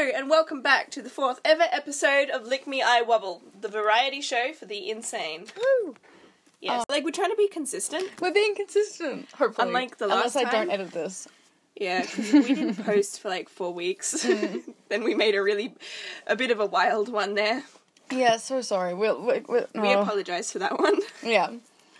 and welcome back to the 4th ever episode of Lick Me I Wobble, the variety show for the insane. Woo! Yes, we're trying to be consistent. We're being consistent, hopefully. Unlike the last Unless time. I don't edit this. Yeah, because we didn't post for 4 weeks. Then we made a bit of a wild one there. Yeah, so sorry. We apologise for that one. Yeah.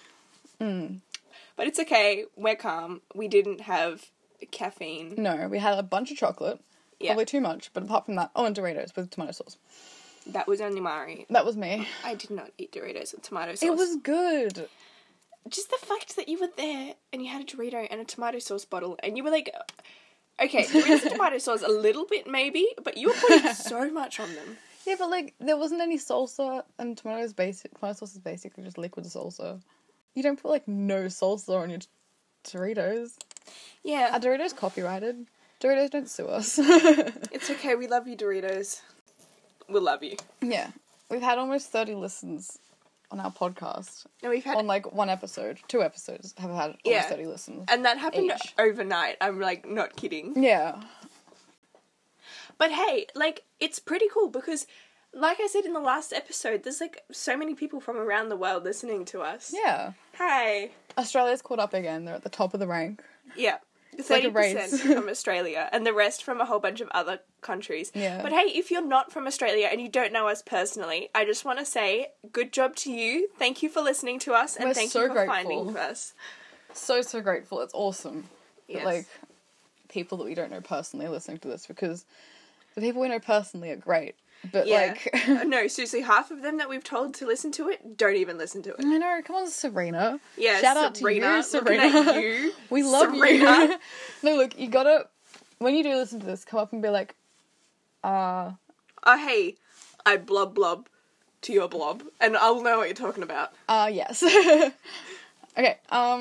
But it's okay, we're calm. We didn't have caffeine. No, we had a bunch of chocolate. Yeah. Probably too much, but apart from that, and Doritos with tomato sauce. That was only Mari. That was me. I did not eat Doritos with tomato sauce. It was good. Just the fact that you were there and you had a Dorito and a tomato sauce bottle and you were like, okay, Doritos and tomato sauce a little bit maybe, but you were putting so much on them. Yeah, but there wasn't any salsa, and tomato sauce is basically just liquid salsa. You don't put no salsa on your Doritos. Yeah. Are Doritos copyrighted? Doritos, don't sue us. It's okay, we love you, Doritos. We'll love you. Yeah. We've had almost 30 listens on our podcast. No, we've had... On, one episode. 2 episodes have had almost 30 listens. And that happened each. overnight. I'm, not kidding. Yeah. But hey, it's pretty cool because, like I said in the last episode, there's, so many people from around the world listening to us. Yeah. Hi. Australia's caught up again. They're at the top of the rank. Yeah. It's like a 30% race. from Australia, and the rest from a whole bunch of other countries. Yeah. But hey, if you're not from Australia and you don't know us personally, I just want to say, good job to you. Thank you for listening to us, and We're thank so you for grateful. finding us. So grateful. It's awesome. Yes. That, people that we don't know personally are listening to this, because the people we know personally are great. But, Yeah. No, seriously, half of them that we've told to listen to it don't even listen to it. I know, come on, Serena. Yeah, Shout out to you, Serena. Looking at you, We love Serena. you. No, look, you gotta, when you do listen to this, come up and be like, Oh, hey, I blob to your blob, and I'll know what you're talking about. yes. Okay,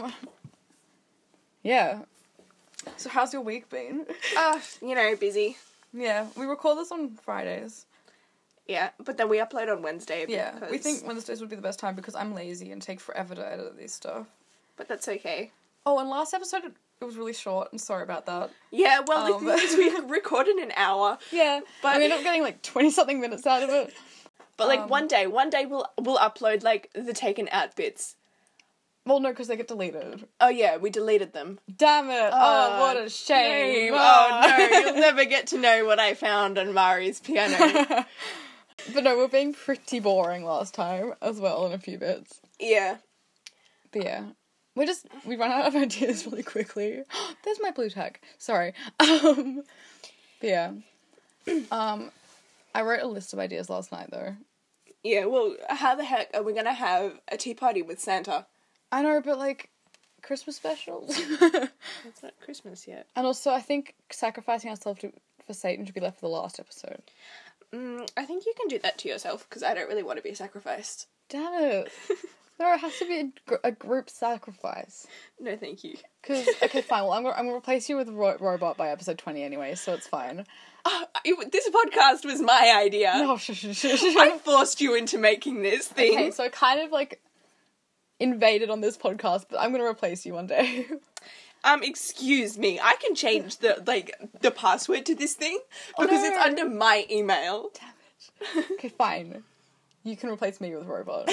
yeah. So how's your week been? Busy. Yeah, we record this on Fridays. Yeah, but then we upload on Wednesday. Yeah, because... we think Wednesdays would be the best time because I'm lazy and take forever to edit these stuff. But that's okay. Oh, and last episode, it was really short, and sorry about that. Yeah, well, the thing is, we recorded an hour. Yeah, but we ended up getting 20-something minutes out of it. But one day we'll upload the taken out bits. Well, no, because they get deleted. Oh yeah, we deleted them. Damn it! Oh, what a shame! Oh no, you'll never get to know what I found on Mari's piano. But no, we're being pretty boring last time as well in a few bits. Yeah. But yeah. We run out of ideas really quickly. There's my blue tag. Sorry. But yeah. I wrote a list of ideas last night though. Yeah, well, how the heck are we gonna have a tea party with Santa? I know, but Christmas specials. It's not Christmas yet. And also, I think sacrificing ourselves for Satan should be left for the last episode. I think you can do that to yourself, because I don't really want to be sacrificed. Damn it. No, it has to be a group sacrifice. No, thank you. Okay, fine. Well, I'm gonna replace you with Robot by episode 20 anyway, so it's fine. This podcast was my idea. No, I forced you into making this thing. Okay, so kind of invaded on this podcast, but I'm gonna replace you one day. Excuse me, I can change the password to this thing because it's under my email. Damn it. Okay, fine. You can replace me with Robot.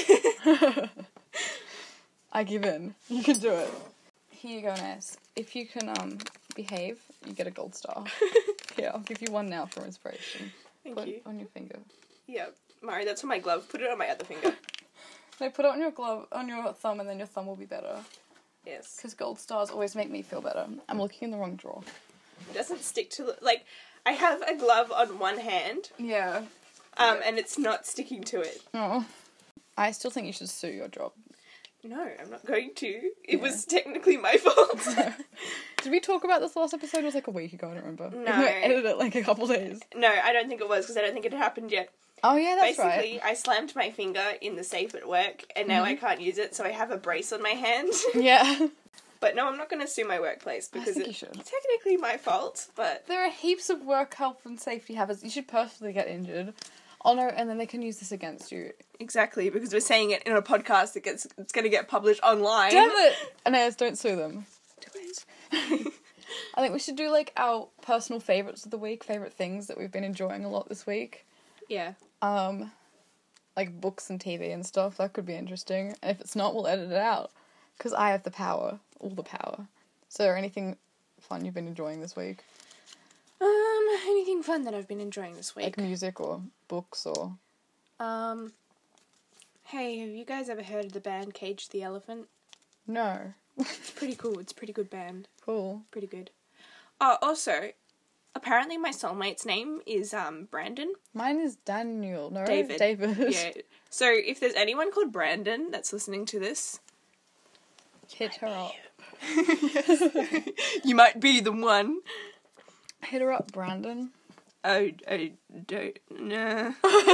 I give in. You can do it. Here you go, Ness. If you can behave, you get a gold star. Here, I'll give you one now for inspiration. Thank you. Put it on your finger. Yeah, Mari, that's on my glove. Put it on my other finger. No, put it on your glove, on your thumb, and then your thumb will be better. Yes. Because gold stars always make me feel better. I'm looking in the wrong drawer. It doesn't stick to I have a glove on one hand. Yeah. And it's not sticking to it. Oh. I still think you should sue your job. No, I'm not going to. It was technically my fault. Did we talk about this last episode? It was a week ago, I don't remember. No. I edited it a couple days. No, I don't think it was, because I don't think it had happened yet. Oh yeah, that's right. Basically, I slammed my finger in the safe at work, and now I can't use it, so I have a brace on my hand. Yeah. But no, I'm not going to sue my workplace, because it's technically my fault, but... There are heaps of work health and safety hazards. You should personally get injured. Oh no, and then they can use this against you. Exactly, because we're saying it in a podcast, it's going to get published online. Damn it! Anais, don't sue them. Do it. I think we should do, like, our personal favourites of the week, favourite things that we've been enjoying a lot this week. Yeah. Like books and TV and stuff, that could be interesting. And if it's not, we'll edit it out. Because I have the power. All the power. So, anything fun you've been enjoying this week? Anything fun that I've been enjoying this week? Like music or books or... Hey, have you guys ever heard of the band Cage the Elephant? No. It's pretty cool. It's a pretty good band. Cool. Pretty good. Oh, also, apparently my soulmate's name is, Brandon. Mine is Daniel. No, David. David. Yeah. So, if there's anyone called Brandon that's listening to this... Hit her up. You might be the one. Hit her up, Brandon. I don't know.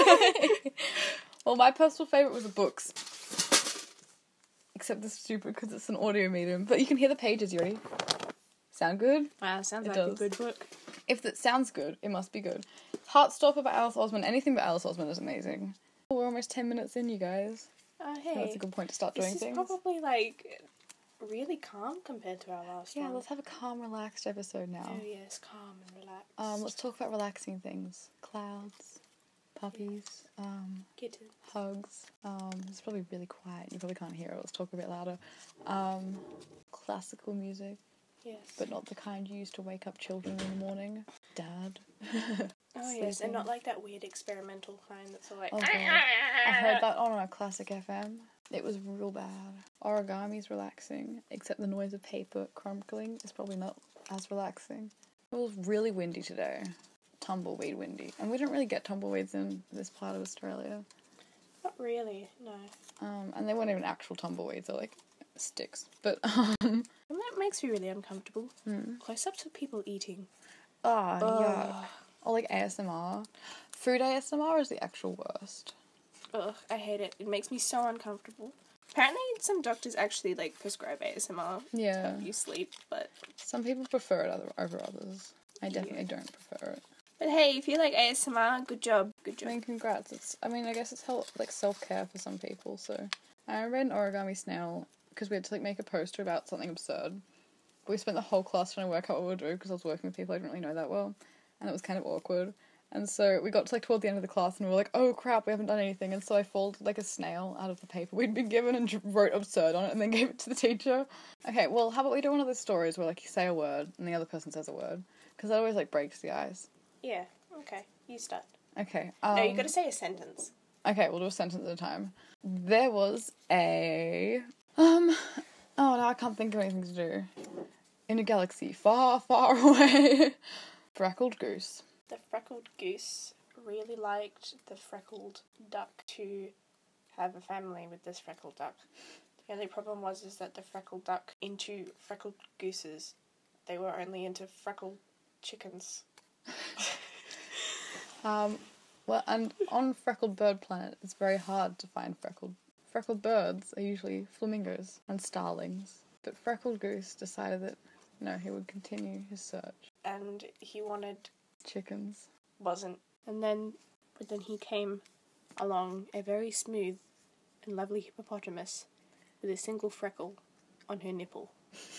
Well, my personal favourite was the books. Except it's stupid because it's an audio medium. But you can hear the pages, you ready? Sound good? Wow, sounds It like does. a good book. If it sounds good, it must be good. Heartstopper by Alice Osman. Anything but Alice Osman is amazing. We're almost 10 minutes in, you guys. Oh, So hey. that's a good point to start doing This is things. probably, like, really calm compared to our last Yeah, one. let's have a calm, relaxed episode now. Oh, yes, calm and relaxed. Let's talk about relaxing things. Clouds, puppies, Kittens. hugs. It's probably really quiet. You probably can't hear it. Let's talk a bit louder. Classical music, Yes. but not the kind you use to wake up children in the morning. Dad. Oh, yes, and sleeping. not like that weird experimental kind that's all like... Oh, God. I heard that on a Classic FM. It was real bad. Origami's relaxing, except the noise of paper crumpling is probably not as relaxing. It was really windy today. Tumbleweed windy. And we don't really get tumbleweeds in this part of Australia. Not really, no. And they weren't even actual tumbleweeds, they're like sticks. But, And that makes me really uncomfortable. Close up to people eating. yeah. Or like ASMR. Food ASMR is the actual worst. Ugh, I hate it. It makes me so uncomfortable. Apparently some doctors actually, like, prescribe ASMR to Yeah. help you sleep, but... Some people prefer it over others. I definitely don't prefer it. But hey, if you like ASMR, good job. Good I job. mean, congrats. I guess it's like self-care for some people, so. I read an origami snail, because we had to, like, make a poster about something absurd. But we spent the whole class trying to work out what we would do, because I was working with people I didn't really know that well. And it was kind of awkward. And so we got to, like, toward the end of the class, and we were like, oh crap, we haven't done anything. And so I folded, like, a snail out of the paper we'd been given and wrote absurd on it, and then gave it to the teacher. Okay, well, how about we do one of those stories where, like, you say a word, and the other person says a word? Because that always, like, breaks the ice. Yeah, okay. You start. Okay. No, you gotta say a sentence. Okay, we'll do a sentence at a time. There was a... Oh, no, I can't think of anything to do. In a galaxy far, far away. Freckled goose. The freckled goose really liked the freckled duck to have a family with this freckled duck. The only problem was that the freckled duck into freckled gooses, they were only into freckled chickens. Well, and on Freckled Bird Planet, it's very hard to find freckled birds are usually flamingos and starlings. But Freckled Goose decided that, no, he would continue his search. And he wanted... Chickens. Wasn't. But then he came along a very smooth and lovely hippopotamus with a single freckle on her nipple.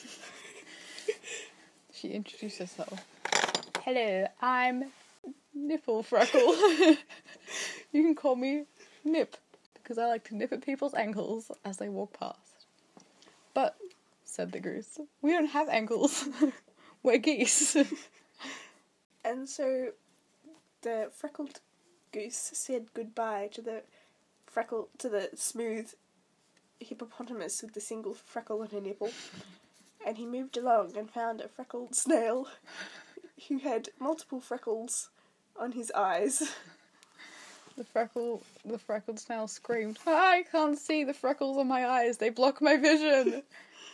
She introduced herself. Hello, I'm Nipple Freckle. You can call me Nip, because I like to nip at people's ankles as they walk past. But, said the goose, we don't have ankles. We're geese. And so the freckled goose said goodbye to the smooth hippopotamus with the single freckle on her nipple. And he moved along and found a freckled snail who had multiple freckles on his eyes. The freckled snail screamed, I can't see the freckles on my eyes, they block my vision.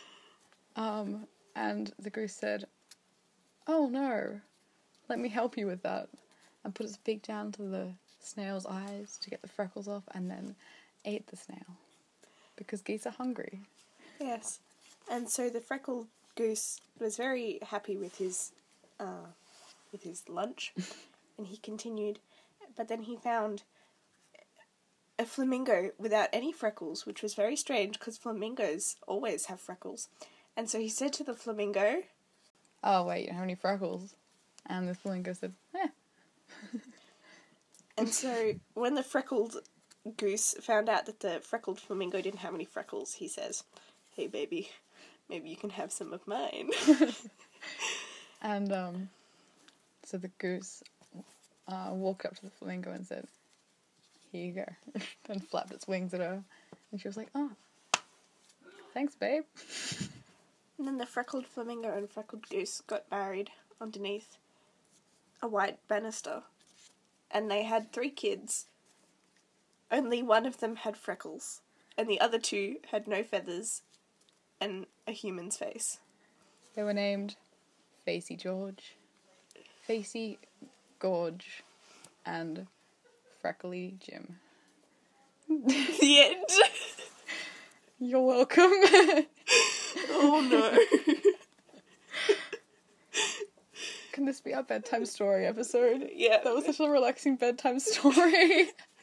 And the goose said, oh no, let me help you with that. And put its beak down to the snail's eyes to get the freckles off, and then ate the snail. Because geese are hungry. Yes. And so the freckled goose was very happy with his lunch, and he continued, but then he found a flamingo without any freckles, which was very strange because flamingos always have freckles. And so he said to the flamingo, oh wait, you don't have any freckles. And the flamingo said, And so when the freckled goose found out that the freckled flamingo didn't have any freckles, he says, "Hey baby, maybe you can have some of mine." And so the goose walked up to the flamingo and said, "Here you go," and flapped its wings at her. And she was like, "Oh, thanks, babe." And then the freckled flamingo and freckled goose got married underneath a white banister. And they had 3 kids. Only one of them had freckles. And the other 2 had no feathers and a human's face. They were named Facey George, Facey Gorge, and Freckly Jim. The end. You're welcome. Oh no. Can this be our bedtime story episode? Yeah. That was such a relaxing bedtime story.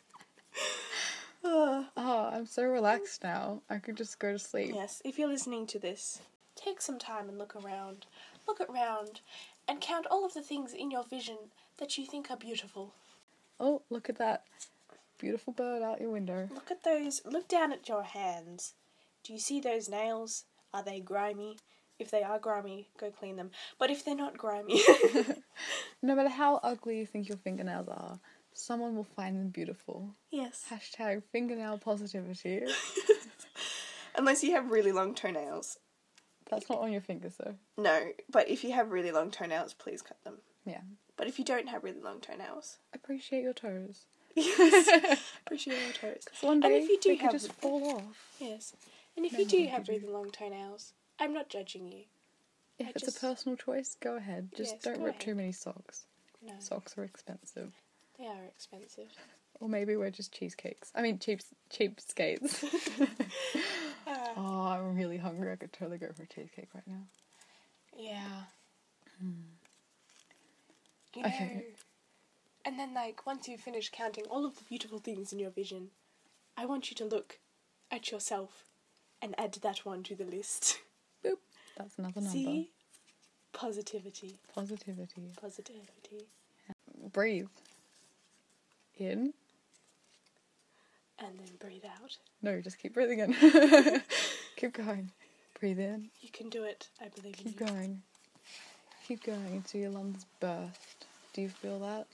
Ah. Oh, I'm so relaxed now. I could just go to sleep. Yes, if you're listening to this, take some time and look around. Look around and count all of the things in your vision that you think are beautiful. Oh, look at that beautiful bird out your window. Look at those. Look down at your hands. Do you see those nails? Are they grimy? If they are grimy, go clean them. But if they're not grimy... No matter how ugly you think your fingernails are, someone will find them beautiful. Yes. Hashtag fingernail positivity. Unless you have really long toenails. That's not on your fingers though. No, but if you have really long toenails, please cut them. Yeah. But if you don't have really long toenails... Appreciate your toes. Yes. Appreciate your toes. One day And if you do they could have... just fall off. Yes. And if No, you do what have do you really long toenails, I'm not judging you. If I it's just- a personal choice, go ahead. Just Yes, don't go rip ahead. too many socks. No, Socks are expensive. they are expensive. Or maybe we're just cheesecakes. I mean, cheap skates. Oh, I'm really hungry. I could totally go for a cheesecake right now. Yeah. You Okay. know, and then, like, once you've finished counting all of the beautiful things in your vision, I want you to look at yourself and add that one to the list. Boop. That's another number. See? Positivity. Positivity. Positivity. Breathe. In. And then breathe out. No, just keep breathing in. Keep going. Breathe in. You can do it. I believe in Keep you. going. Keep going until your lungs burst. Do you feel that?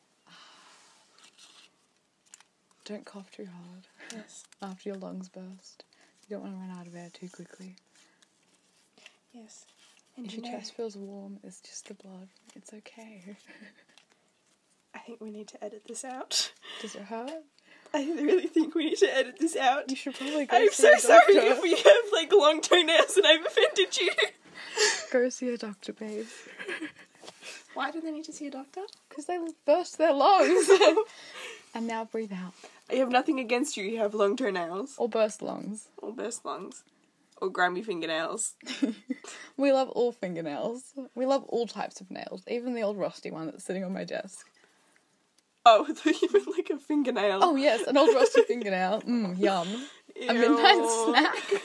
Don't cough too hard Yes. after your lungs burst. You don't want to run out of air too quickly. Yes. And If you your know, chest feels warm, it's just the blood. It's okay. I think we need to edit this out. Does it hurt? I really think we need to edit this out. You should probably go I'm see so a sorry doctor. if we have, like, long toenails and I've offended you. Go see a doctor, babe. Why do they need to see a doctor? Because they burst their lungs. And now breathe out. I have nothing against you. You have long toenails. Or burst lungs. Or burst lungs. Or grimy fingernails. We love all fingernails. We love all types of nails. Even the old rusty one that's sitting on my desk. Oh, I thought you meant like a fingernail. Oh yes, an old rusty fingernail. Yum. A midnight snack.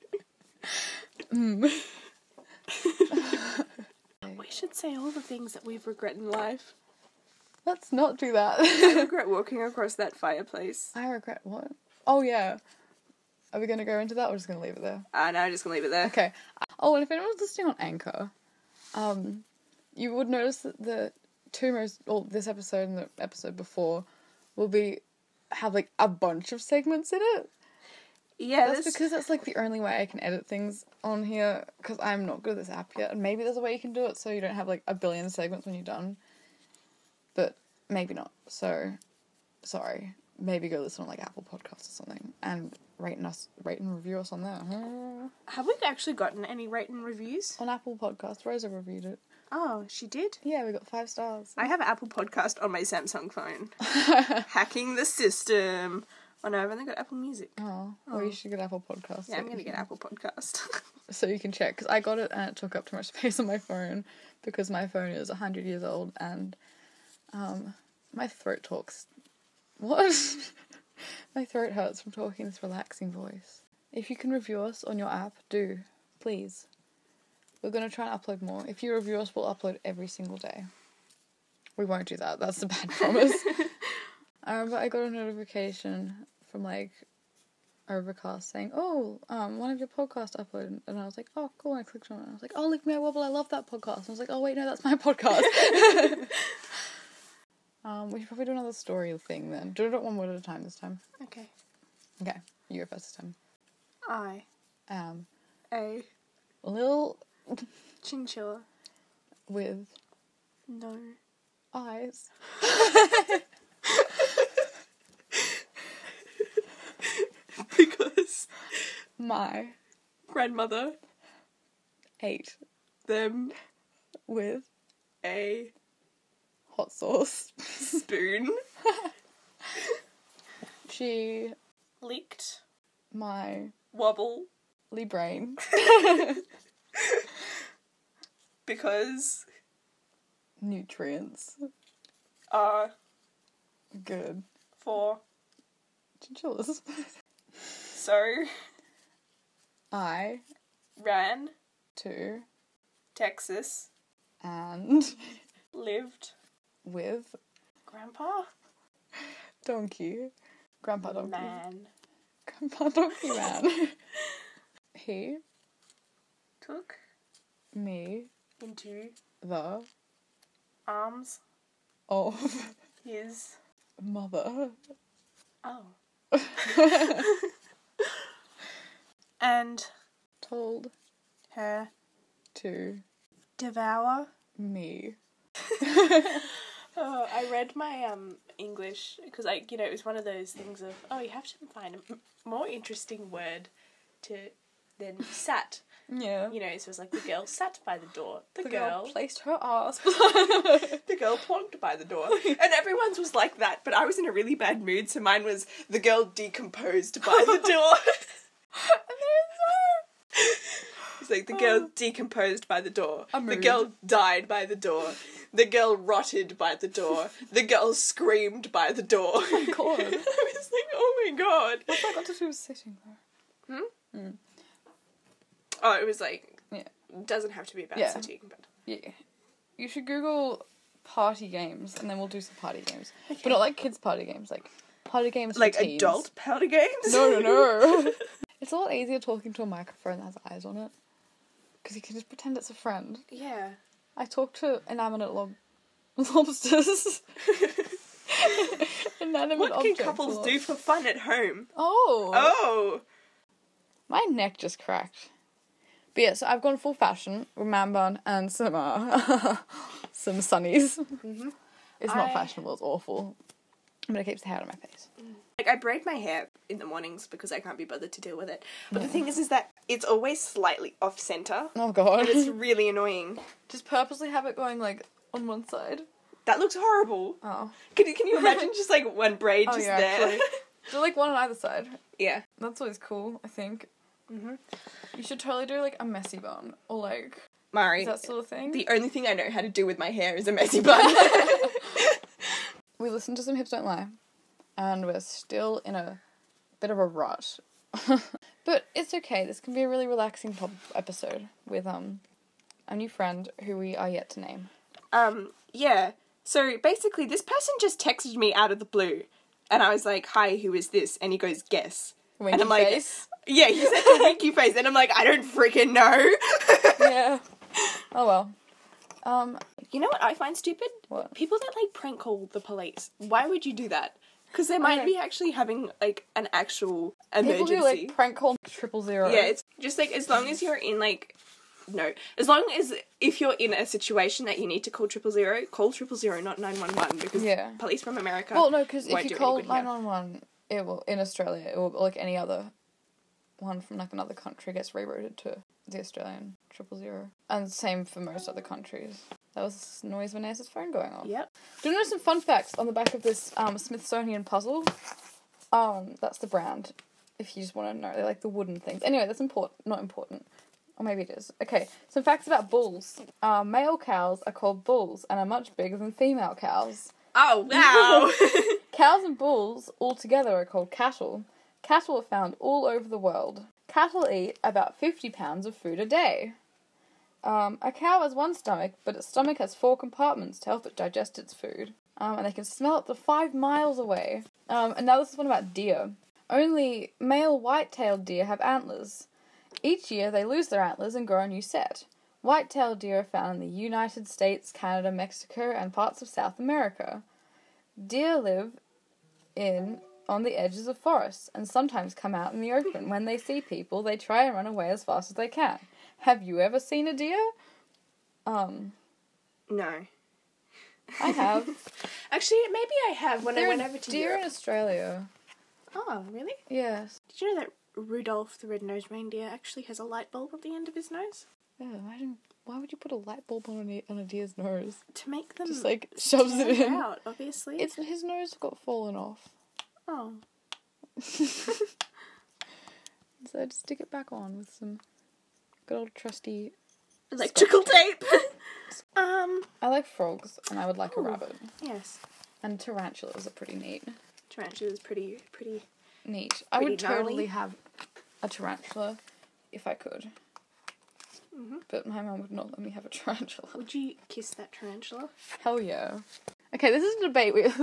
We should say all the things that we've regret in life. Let's not do that. I regret walking across that fireplace. I regret what? Oh yeah. Are we going to go into that or just going to leave it there? No, I'm just gonna leave it there. Okay. Oh, and if anyone's listening on Anchor, you would notice that the this episode and the episode before will have like a bunch of segments in it. Yeah, That's because that's like the only way I can edit things on here, because I'm not good at this app yet, and maybe there's a way you can do it so you don't have like a billion segments when you're done. But maybe not. So, sorry. Maybe go listen on like Apple Podcasts or something and rate and review us on there. Have we actually gotten any rate and reviews? On Apple Podcasts, Rosa reviewed it. Oh, she did? Yeah, we got 5 stars. I have Apple Podcast on my Samsung phone. Hacking the system. Oh no, I've only got Apple Music. Oh, well, you should get Apple Podcasts. Yeah, I'm gonna get Apple Podcast. So you can check, because I got it and it took up too much space on my phone, because my phone is 100 years old and my throat talks. What? My throat hurts from talking this relaxing voice. If you can review us on your app, do. Please. We're going to try and upload more. If you review us, we'll upload every single day. We won't do that. That's a bad promise. I remember I got a notification from, like, Overcast saying, oh, one of your podcasts uploaded. And I was like, oh, cool. And I clicked on it. And I was like, oh, Leave Me a Wobble. I love that podcast. And I was like, oh, wait, no, that's my podcast. We should probably do another story thing then. Do it one word at a time this time. Okay. Okay. You go first this time. I am a little chinchilla with no eyes. because My grandmother ate them with a hot sauce. spoon. She Licked my wobble brain because nutrients are good for chinchillas. so I ran to Texas and lived with Grandpa donkey. Grandpa donkey. Man Grandpa donkey man. He took me into the arms of his mother. oh and Told her to devour. me. Oh, I read my English because it was one of those things of you have to find a more interesting word than sat. Yeah. So it was like the girl sat by the door. The girl placed her ass. the girl plonked by the door. And everyone's was like that, but I was in a really bad mood, so mine was the girl decomposed by the door. It's like the girl decomposed by the door. A The mood. girl died by the door. The girl rotted by the door. The girl screamed by the door. Oh my god. I was like, oh my god. What's that got to do with sitting though? Oh, it was like, Yeah. doesn't have to be about Yeah. sitting, but... Yeah. You should Google party games and then we'll do some party games. Okay. But not like kids party games, like party games for Like teens. adult powder games? No. It's a lot easier talking to a microphone that has eyes on it. Because you can just pretend it's a friend. Yeah. I talk to inanimate lobsters. Inanimate What can objects couples a lot. do for fun at home? Oh. Oh! My neck just cracked. But yeah, so I've gone full fashion with man bun and some some sunnies. Mm-hmm. It's not fashionable, it's awful. But it keeps the hair out of my face. Like, I braid my hair in the mornings because I can't be bothered to deal with it. But the thing is that it's always slightly off-centre. Oh god. And it's really annoying. Just purposely have it going like on one side. That looks horrible. Oh. Can you imagine just like one braid Oh just yeah, there? actually. Do like one on either side. Yeah. That's always cool, I think. Mm-hmm. You should totally do like a messy bun. Or like Mari, that sort of thing. the only thing I know how to do with my hair is a messy bun. We listened to some Hips Don't Lie. And we're still in a bit of a rut. But it's okay. This can be a really relaxing episode with a new friend who we are yet to name. Yeah. So basically this person just texted me out of the blue. And I was like, hi, who is this? And he goes, guess. Winky and I'm like, face. yeah, he said the winky face. And I'm like, I don't freaking know. Yeah. Oh well. You know what I find stupid? What? People that, like, prank call the police. Why would you do that? Because they might be actually having, like, an actual emergency. People who like prank call 000. Yeah, it's just, like, as long as you're in, like... No. As long as if you're in a situation that you need to call 000, call 000, not 911, because police from America... Well, no, because if won't you do any call good here. 911, it will, in Australia, it will, like any other one from like another country gets rerouted to the Australian 000. And same for most other countries. That was the noise of Vanessa's phone going off. Yep. Do you know some fun facts on the back of this Smithsonian puzzle? That's the brand, if you just want to know. They're like the wooden things. Anyway, that's not important. Or maybe it is. Okay, some facts about bulls. Male cows are called bulls and are much bigger than female cows. Oh, wow! Cows and bulls all together are called cattle. Cattle are found all over the world. Cattle eat about 50 pounds of food a day. A cow has one stomach, but its stomach has 4 compartments to help it digest its food. And they can smell up to 5 miles away. And now this is one about deer. Only male white-tailed deer have antlers. Each year they lose their antlers and grow a new set. White-tailed deer are found in the United States, Canada, Mexico, and parts of South America. Deer live on the edges of forests and sometimes come out in the open. When they see people, they try and run away as fast as they can. Have you ever seen a deer? No. I have. Actually, maybe I have when I went over to deer Europe. in Australia. Oh, really? Yes. Did you know that Rudolph the red-nosed reindeer actually has a light bulb at the end of his nose? Yeah, imagine, why would you put a light bulb on a deer's nose? To make them Just like shoves it stand in. out, obviously. His nose got fallen off. Oh. So just stick it back on with some good old trusty Electrical tape. I like frogs, and I would like a Ooh. rabbit. Yes. And tarantulas are pretty neat. Tarantula is pretty. Neat. I would Pretty gnarly. totally have a tarantula if I could. Mhm. But my mum would not let me have a tarantula. Would you kiss that tarantula? Hell yeah. Okay, this is a debate with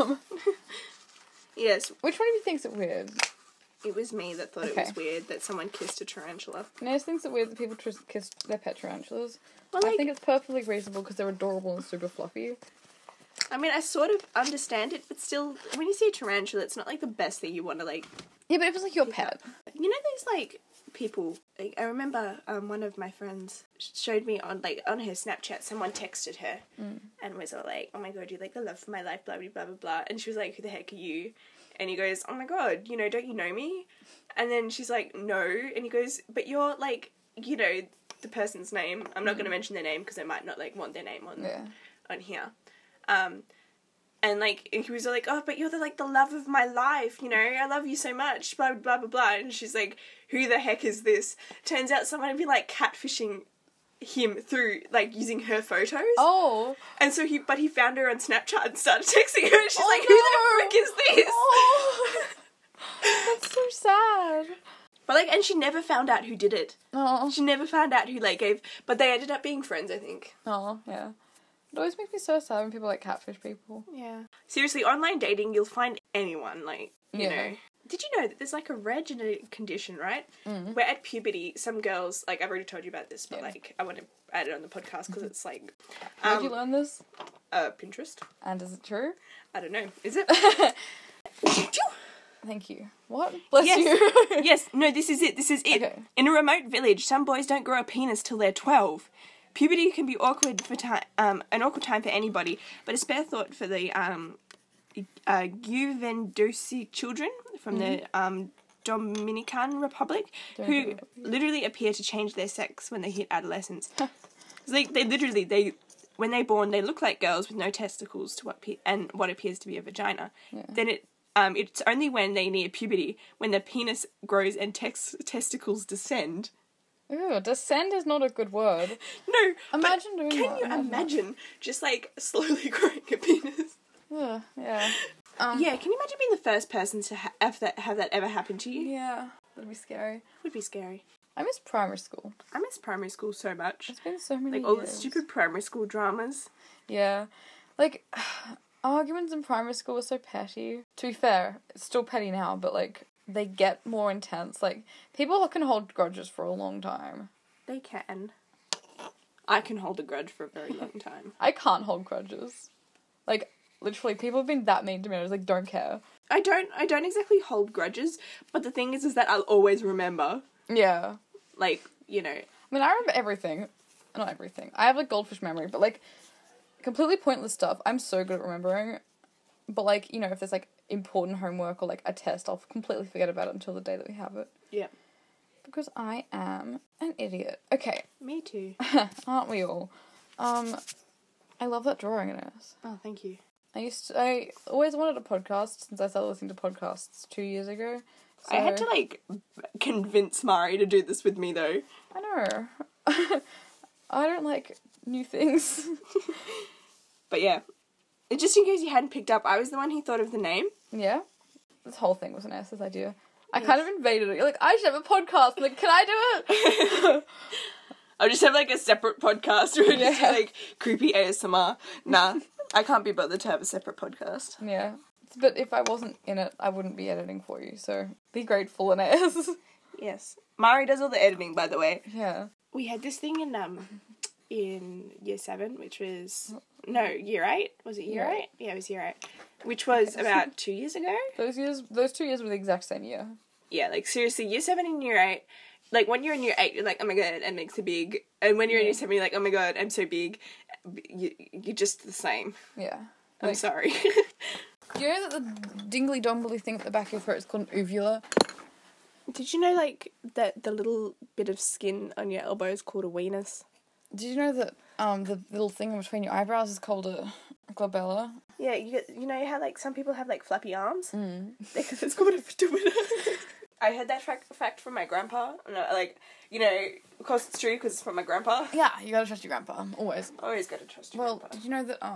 Yes. which one of you thinks it weird? It was me that thought it Okay. was weird that someone kissed a tarantula. Naz thinks it weird that people kiss their pet tarantulas. Well, I think it's perfectly reasonable because they're adorable and super fluffy. I mean, I sort of understand it, but still, when you see a tarantula, it's not like the best thing you want to like. Yeah, but if it's like your pet. You know, these like people. Like, I remember one of my friends showed me on her Snapchat. Someone texted her and was all like, "Oh my god, you're like the love of my life, blah blah blah blah blah." And she was like, "Who the heck are you?" And he goes, "Oh my god, don't you know me?" And then she's like, "No." And he goes, "But you're like, the person's name. I'm not going to mention their name because I might not like want their name on here." And like he was like, "Oh, but you're the love of my life, I love you so much, blah blah blah blah." And she's like, "Who the heck is this?" Turns out someone had been like catfishing him through like using her photos. Oh. And so he found her on Snapchat and started texting her. And she's Oh, like, "Who the frick is this?" Oh. That's so sad. But like, and she never found out who did it. Oh. She never found out who like gave. But they ended up being friends, I think. Oh, yeah. It always makes me so sad when people like catfish people. Yeah. Seriously, online dating, you'll find anyone, like, you Yeah. know. Did you know that there's like a rare genetic condition, right? Where at puberty, some girls, like, I've already told you about this, but like, I want to add it on the podcast because it's like. Where'd you learn this? Pinterest. And is it true? I don't know. Is it? Thank you. What? Bless Yes. you. Yes. No, this is it. This is it. Okay. In a remote village, some boys don't grow a penis till they're 12. Puberty can be awkward for an awkward time for anybody, but a spare thought for the Juvendosi children from the Dominican Republic, who literally appear to change their sex when they hit adolescence. They literally when they're born, they look like girls with no testicles to what appears to be a vagina. Yeah. Then it's only when they near puberty, when the penis grows and testicles descend. Ooh, descend is not a good word. No, Imagine doing can that. you imagine just like slowly growing a penis? Ugh, yeah. Yeah, can you imagine being the first person to have that ever happen to you? Yeah, that'd be scary. Would be scary. I miss primary school. I miss primary school so much. It's been so many Like all the years. stupid primary school dramas. Yeah. Like, arguments in primary school were so petty. To be fair, it's still petty now, but like, they get more intense. Like, people can hold grudges for a long time. They can. I can hold a grudge for a very long time. I can't hold grudges. Like, literally, people have been that mean to me. I was like, don't care. I don't exactly hold grudges, but the thing is that I'll always remember. Yeah. Like, I mean, I remember everything. Not everything. I have, like, goldfish memory, but, like, completely pointless stuff. I'm so good at remembering. But, like, if there's, like, important homework or, like, a test, I'll completely forget about it until the day that we have it. Yeah. Because I am an idiot. Okay. Me too. Aren't we all? I love that drawing in it. Oh, thank you. I always wanted a podcast since I started listening to podcasts 2 years ago. So I had to, like, convince Mari to do this with me, though. I know. I don't like new things. But yeah. Just in case you hadn't picked up, I was the one who thought of the name. Yeah? This whole thing was an S's idea. I kind of invaded it. You're like, I should have a podcast. I'm like, can I do it? I'll just have, like, a separate podcast where I just do, Yeah. like, creepy ASMR. Nah, I can't be bothered to have a separate podcast. Yeah. But if I wasn't in it, I wouldn't be editing for you, so be grateful, Inez. Yes. Mari does all the editing, by the way. Yeah. We had this thing in year 7, which was... No, year 8? Was it year Year 8? Yeah, it was year 8. Which was about 2 years ago. Those 2 years were the exact same year. Yeah, like, seriously, year 7 and year 8... Like, when you're in year 8, you're like, oh my god, I'm like so big. And when you're in year 7, you're like, oh my god, I'm so big. You're just the same. Yeah. I'm sorry. You know that the dingly dombly thing at the back of your throat is called an uvula? Did you know, like, that the little bit of skin on your elbow is called a weenus? Did you know that the little thing in between your eyebrows is called a glabella? Yeah, you know how, like, some people have, like, flappy arms? Mm. Because it's called a vagina. I heard that fact from my grandpa. No, like, you know, of course it's true because it's from my grandpa. Yeah, you gotta trust your grandpa, always. Always gotta trust your Well, grandpa. did you know that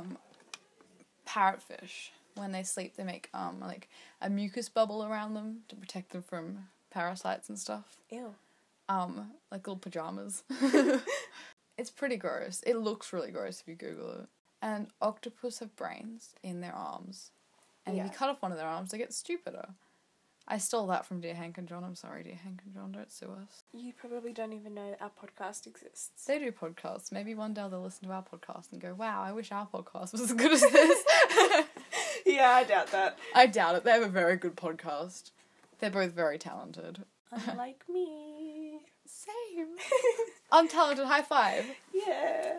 parrotfish, when they sleep, they make like a mucus bubble around them to protect them from parasites and stuff? Ew. Like little pajamas. It's pretty gross. It looks really gross if you Google it. And octopus have brains in their arms. And if Yeah. you cut off one of their arms, they get stupider. I stole that from Dear Hank and John. I'm sorry, Dear Hank and John, don't sue us. You probably don't even know our podcast exists. They do podcasts. Maybe one day they'll listen to our podcast and go, wow, I wish our podcast was as good as this. Yeah, I doubt that. I doubt it. They have a very good podcast. They're both very talented. Unlike me. Same. I'm talented. High five. Yeah.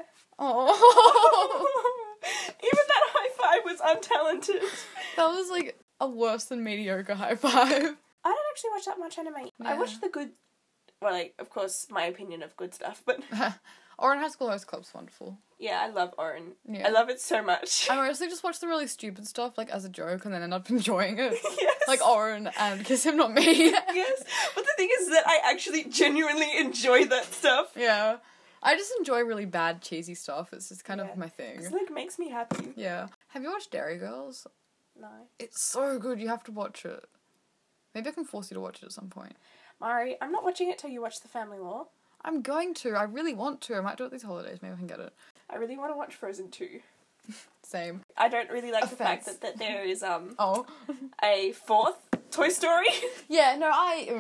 Oh. Even that high five was untalented. That was like a worse than mediocre high five. I don't actually watch that much anime. I Yeah. watch the good... Well, like, of course, my opinion of good stuff, but... Oran High School Host Club's wonderful. Yeah, I love Oren. Yeah. I love it so much. I mostly just watch the really stupid stuff, like, as a joke, and then end up enjoying it. Yes. Like Oren and Kiss Him Not Me. Yes, but the thing is that I actually genuinely enjoy that stuff. Yeah. I just enjoy really bad, cheesy stuff. It's just kind Yeah. of my thing. It's like makes me happy. Yeah. Have you watched Dairy Girls? No. It's so good. You have to watch it. Maybe I can force you to watch it at some point. Mari, I'm not watching it till you watch The Family Law. I'm going to. I really want to. I might do it these holidays. Maybe I can get it. I really want to watch Frozen 2. Same. I don't really like the fact Offense. that there is Oh. a 4th Toy Story. Yeah, no,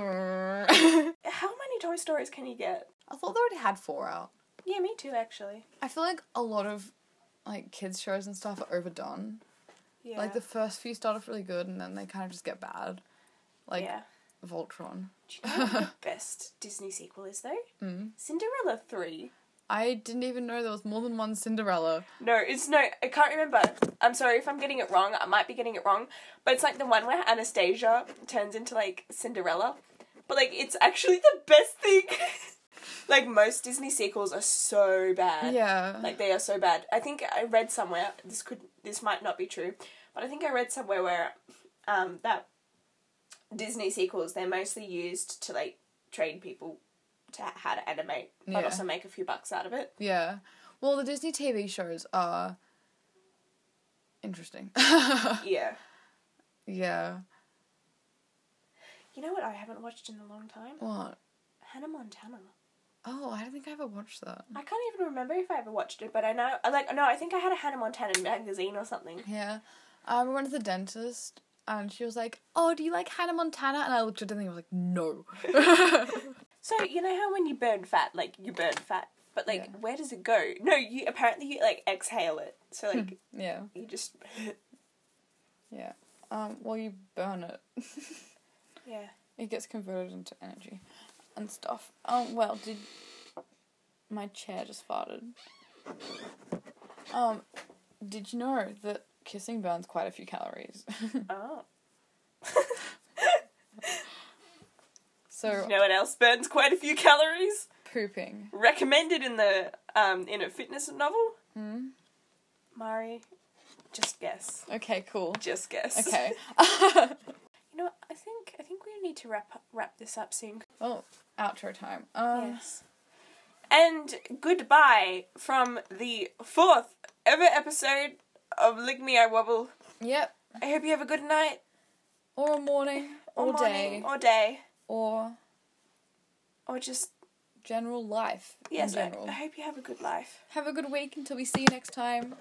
How many Toy Stories can you get? I thought they already had 4 out. Yeah, me too, actually. I feel like a lot of, like, kids' shows and stuff are overdone. Yeah. Like, the first few start off really good, and then they kind of just get bad. Like, yeah. Voltron. Do you know what the best Disney sequel is, though? Mm. Cinderella 3. I didn't even know there was more than one Cinderella. No, I can't remember. I'm sorry if I'm getting it wrong. I might be getting it wrong. But it's like the one where Anastasia turns into, like, Cinderella. But, like, it's actually the best thing. Like, most Disney sequels are so bad. Yeah. Like, they are so bad. I think I read somewhere, this might not be true, but I think I read somewhere where, that Disney sequels, they're mostly used to, like, train people to how to animate, but Yeah. also make a few bucks out of it. Yeah. Well, the Disney TV shows are interesting. Yeah. Yeah. You know what I haven't watched in a long time? What? Hannah Montana. Oh, I don't think I ever watched that. I can't even remember if I ever watched it, but I know, I think I had a Hannah Montana magazine or something. Yeah. I went to the dentist, and she was like, oh, do you like Hannah Montana? And I looked at it and I was like, no. So, you know how when you burn fat, like, you burn fat, but, like, Yeah. where does it go? No, apparently you, like, exhale it. So, like, Yeah. you just... Yeah. Well, you burn it. Yeah. It gets converted into energy and stuff. Well, my chair just farted. Did you know that kissing burns quite a few calories? Oh. So, You know what else burns quite a few calories? pooping. Recommended in the, in a fitness novel? Hmm? Mari, just guess. Okay, cool. Just guess. Okay. You know what, I think we need to wrap this up soon. Well, outro time. Yes. And goodbye from the 4th ever episode of Lick Me I Wobble. Yep. I hope you have a good night. Or a morning. Or Or day. morning, or day. Or Or just general life. Yes, in general. I hope you have a good life. Have a good week until we see you next time.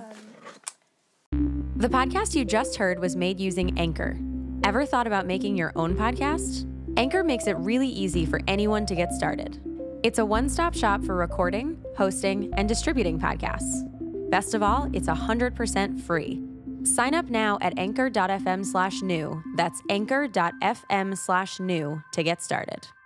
The podcast you just heard was made using Anchor. Ever thought about making your own podcast? Anchor makes it really easy for anyone to get started. It's a one-stop shop for recording, hosting, and distributing podcasts. Best of all, it's 100% free. Sign up now at anchor.fm/new. That's anchor.fm/new to get started.